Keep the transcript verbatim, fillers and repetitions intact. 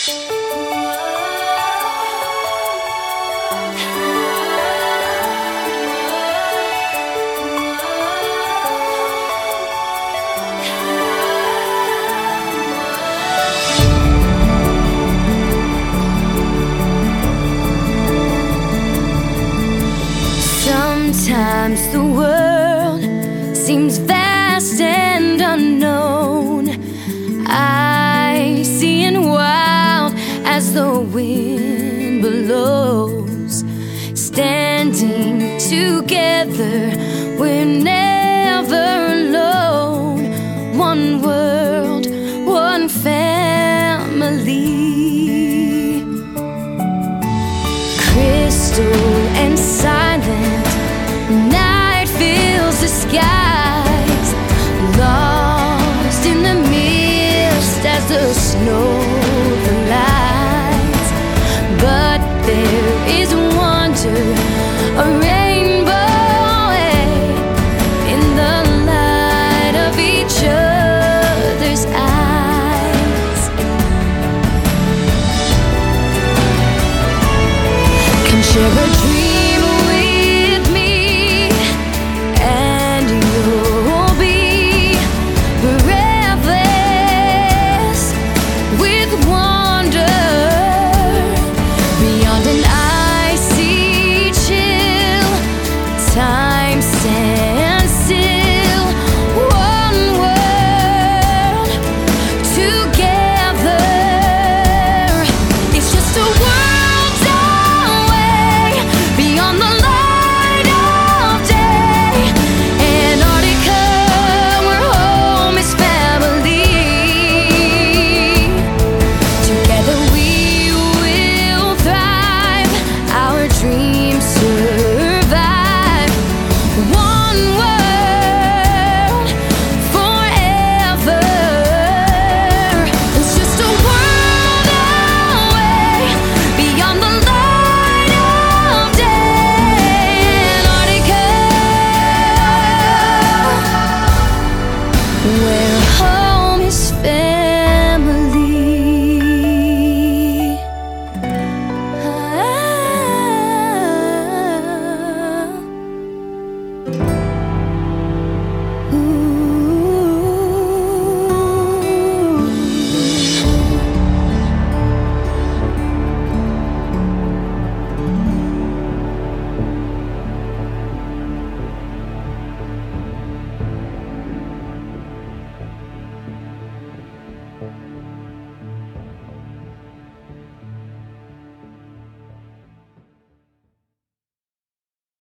Sometimes the world seems vast and unknown. I see and wild as the wind blows. Standing together, we're never alone. One world, one family. Crystal and silent, night fills the skies, lost in the mist as the snow lies. But there is wonder, a rainbow in the light of each other's eyes. Can share a dream